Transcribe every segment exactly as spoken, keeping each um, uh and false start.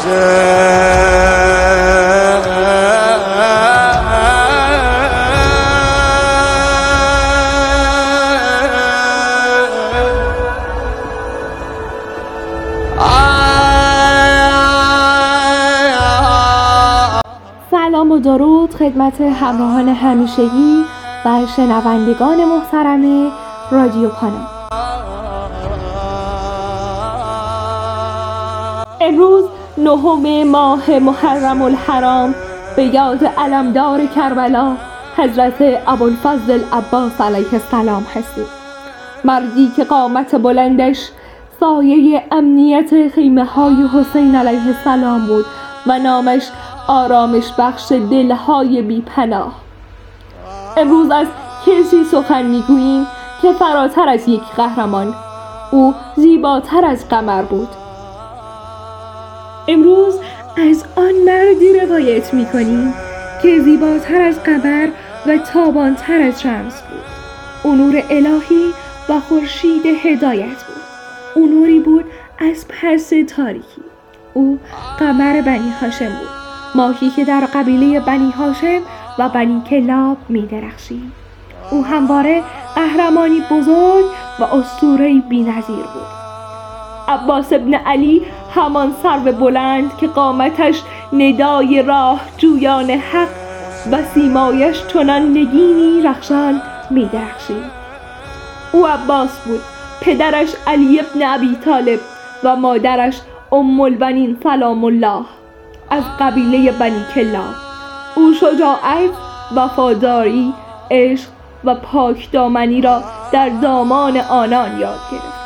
سلام و درود خدمت همراهان همیشگی و شنوندگان محترم رادیو پانا. امروز نهم ماه محرم الحرام به یاد علمدار کربلا حضرت ابوالفضل العباس علیه السلام هستیم. مردی که قامت بلندش سایه امنیت خیمه های حسین علیه السلام بود و نامش آرامش بخش دلهای بی پناه. امروز از کسی سخن میگوییم که فراتر از یک قهرمان، او زیباتر از قمر بود. امروز از آن مردی روایت میکنیم که زیباتر از قمر و تابانتر از شمس بود. او نور الهی و خورشید هدایت بود. او نوری بود از پس تاریکی. او قمر بنی هاشم بود، ماهی که در قبیله بنی هاشم و بنی کلاب می درخشید. او همواره قهرمانی بزرگ و اسطوره‌ای بی‌نظیر بود. عباس ابن علی، همان سرو بلند که قامتش ندای راه جویان حق و سیمایش چنان نگینی رخشان می درخشید. او عباس بود. پدرش علی ابن ابی طالب و مادرش ام البنین سلام الله از قبیله بنی کلاب. او شجاعت، وفاداری، عشق و پاکدامنی را در دامان آنان یاد گرفت.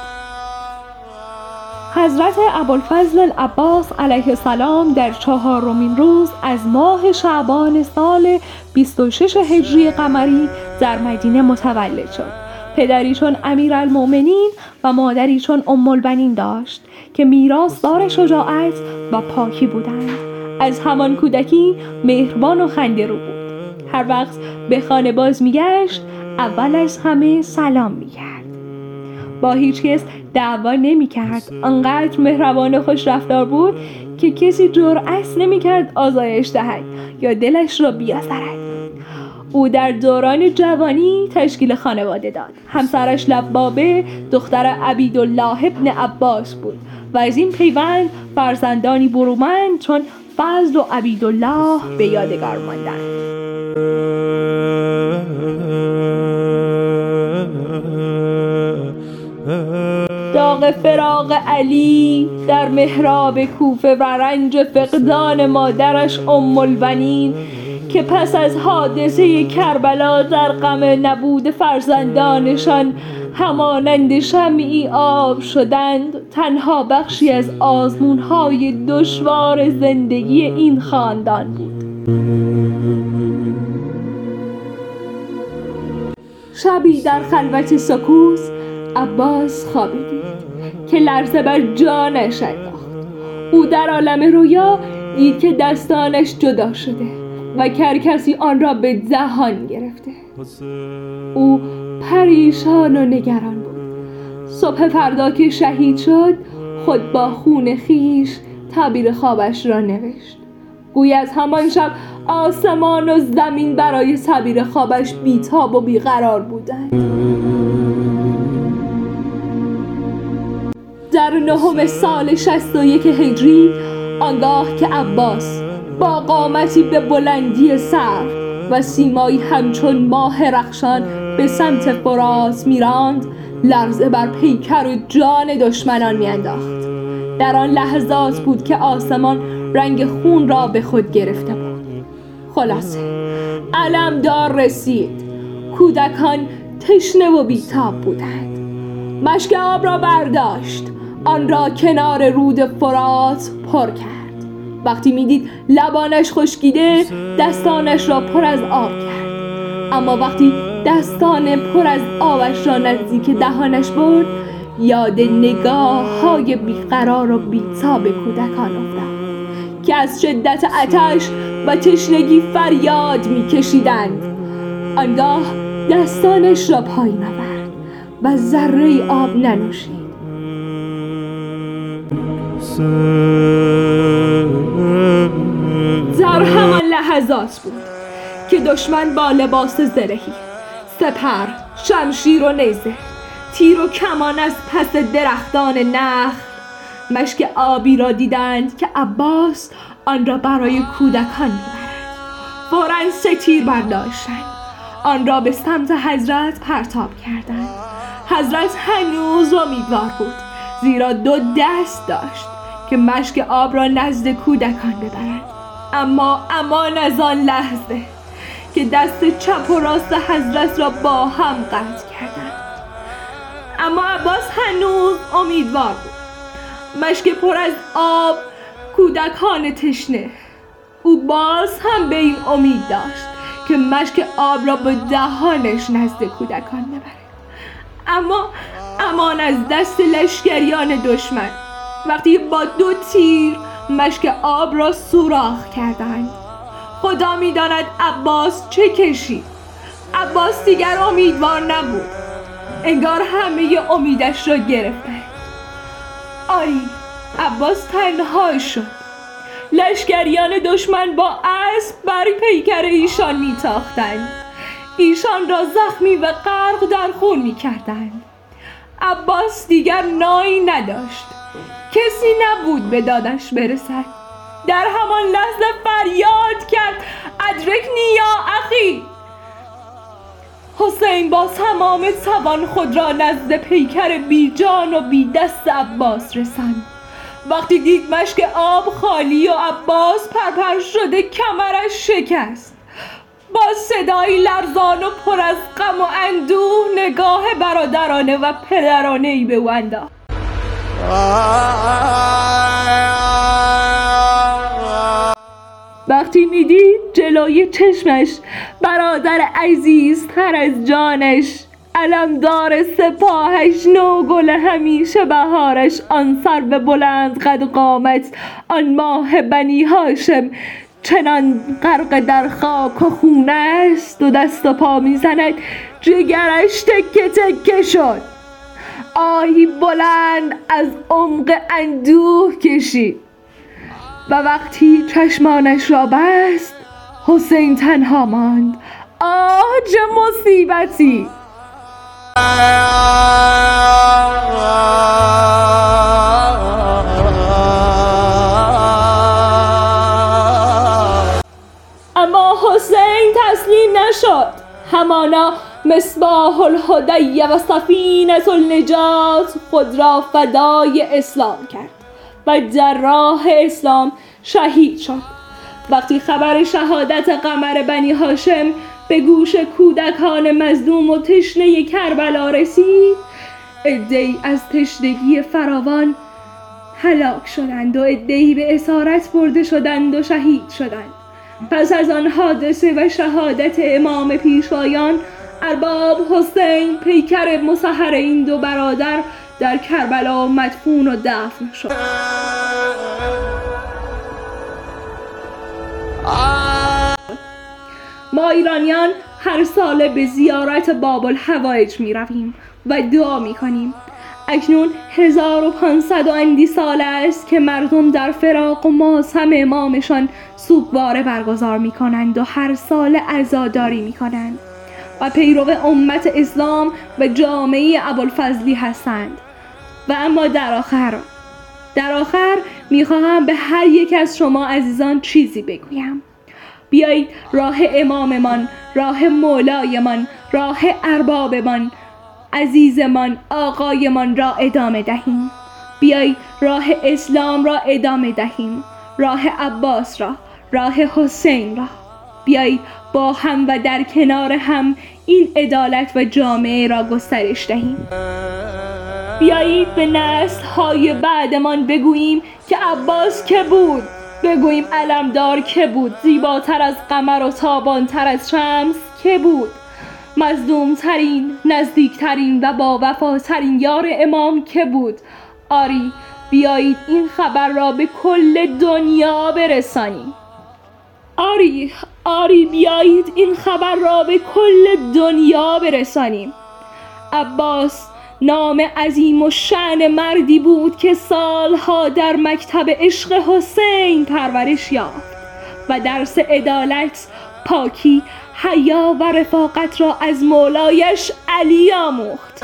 حضرت ابوالفضل العباس علیه السلام در چهارمین روز از ماه شعبان سال بیست و شش هجری قمری در مدینه متولد شد. پدری چون امیرالمؤمنین و مادری چون ام البنین داشت که میراثدار شجاعت و پاکی بودند. از همان کودکی مهربان و خنده‌رو بود. هر وقت به خانه باز میگشت اول از همه سلام میکرد. با هیچ کس دعوا نمیکرد. انقدر مهربان و خوش رفتار بود که کسی جرأت نمیکرد آزارش دهد یا دلش را بیازارد. او در دوران جوانی تشکیل خانواده داد. همسرش لبابه دختر عبیدالله ابن عباس بود و از این پیوند فرزندانی برومند چون فضل و عبیدالله به یادگار ماندند. داغ فراق علی در محراب کوفه و رنج فقدان مادرش ام البنین که پس از حادثه کربلا در غم نبود فرزندانشان همانند شمعی آب شدند، تنها بخشی از آزمون‌های دشوار زندگی این خاندان بود. شبی در خلوت سکوت عباس خوابی دید که لرزه بر جانش انداخت. او در عالم رویا دید که دستانش جدا شده و کرکسی آن را به دهان گرفته. او پریشان و نگران بود. صبح فردا که شهید شد خود با خون خیش تعبیر خوابش را نوشت. گویی از همان شب آسمان و زمین برای تعبیر خوابش بیتاب و بیقرار بودند. در نهم سال شصت و یک هجری آنگاه که عباس با قامتی به بلندی سر و سیمایی همچون ماه رخشان به سمت فرات میراند، لرزه بر پیکر و جان دشمنان میانداخت. در آن لحظات بود که آسمان رنگ خون را به خود گرفته بود. خلاصه علمدار رسید. کودکان تشنه و بیتاب بودند. مشک آب را برداشت، آن را کنار رود فرات پر کرد. وقتی میدید لبانش خشکیده دستانش را پر از آب کرد. اما وقتی دستان پر از آبش را نزدیک دهانش برد، یاد نگاه های بیقرار و بیتاب کودکان افتاد که از شدت آتش و تشنگی فریاد میکشیدند. آنگاه دستانش را پایین آورد و ذره آب ننوشید. لحظات بود که دشمن با لباس زرهی، سپر، شمشیر و نیزه، تیر و کمان از پس درختان نخل مشک آبی را دیدند که عباس آن را برای کودکان می‌برد. فوراً سه تیر برداشتند، آن را به سمت حضرت پرتاب کردند. حضرت هنوز امیدوار بود، زیرا دو دست داشت که مشک آب را نزد کودکان ببرد. اما امان از آن لحظه که دست چپ و راست حضرت را با هم قطع کردند. اما عباس هنوز امیدوار بود. مشک پر از آب، کودکان تشنه. او باز هم به این امید داشت که مشک آب را به دهانش نزد کودکان ببرد. اما امان از دست لشکریان دشمن وقتی با دو تیر مشک آب را سوراخ کردند. خدا می‌داند عباس چه کشید. عباس دیگر امیدوار نبود، انگار همه امیدش را گرفته. آری، عباس تنها شد. لشکریان دشمن با اسب بر پیکر ایشان میتاختند، ایشان را زخمی و غرق در خون میکردند. عباس دیگر نایی نداشت، کسی نبود به دادش برسد. در همان لحظه فریاد کرد: ادرکنی یا اخی! حسین با تمام توان خود را نزد پیکر بی جان و بی دست عباس رساند. وقتی دید مشک آب خالی و عباس پرپر شده، کمرش شکست. با صدایی لرزان و پر از غم و اندوه نگاه برادرانه و پدرانه‌ای به او انداخت. وقتی میدید جلوی چشمش برادر عزیزتر از جانش، علمدار سپاهش، نوگل همیشه بهارش، آن سرو بلند قد و قامت، آن ماه بنی هاشم چنان غرق در خاک و خون است، دو دست و پا میزند، جگرش تکه تکه شد. آهی بلند از عمق اندوه کشید و وقتی چشمانش را بست، حسین تنها ماند. آه چه مصیبتی! اما حسین تسلیم نشد. همانا مصباح الهدی و سفینة النجات خود را فدای اسلام کرد و در راه اسلام شهید شد. وقتی خبر شهادت قمر بنی هاشم به گوش کودکان مظلوم و تشنه کربلا رسید، عده‌ای از تشنگی فراوان هلاک شدند و عده‌ای به اسارت برده شدند و شهید شدند. پس از آن حادثه و شهادت امام پیشوایان، ارباب حسین پیکر مصهر این دو برادر در کربلا مدفون و دفن شد. ما ایرانیان هر ساله به زیارت باب الحوائج می رویم و دعا می کنیم. اکنون هزار و پانصد و اندی سال است که مردم در فراق و ماتم امامشان سوگواره برگزار می کنند و هر سال عزاداری می کنند و پیرو امت اسلام و جامعه ابوالفضلی هستند. و اما در آخر در آخر می خواهم به هر یک از شما عزیزان چیزی بگویم. بیایید راه اماممان، راه مولایمان، راه اربابمان، عزیزمان، آقایمان را ادامه دهیم. بیایید راه اسلام را ادامه دهیم، راه عباس را، راه حسین را. بیایید با هم و در کنار هم این عدالت و جامعه را گسترش دهیم. بیایید به نسل‌های بعدمان بگوییم که عباس که بود، بگوییم علمدار که بود، زیباتر از قمر و تابانتر از شمس که بود، مظلومترین، نزدیکترین و با وفاترین یار امام که بود. آری بیایید این خبر را به کل دنیا برسانیم. آری آری بیایید این خبر را به کل دنیا برسانیم. عباس نام عظیم و شأن مردی بود که سالها در مکتب عشق حسین پرورش یافت و درس عدالت، پاکی، حیا و رفاقت را از مولایش علی آموخت.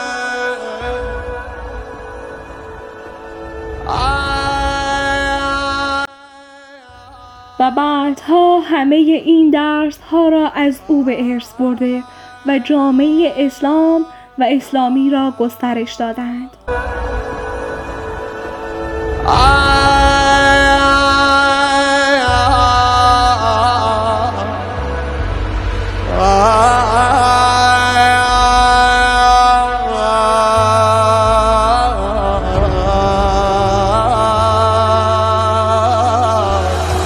و بعدها همه این درس ها را از او به ارث برده و جامعه اسلام و اسلامی را گسترش دادند. Ah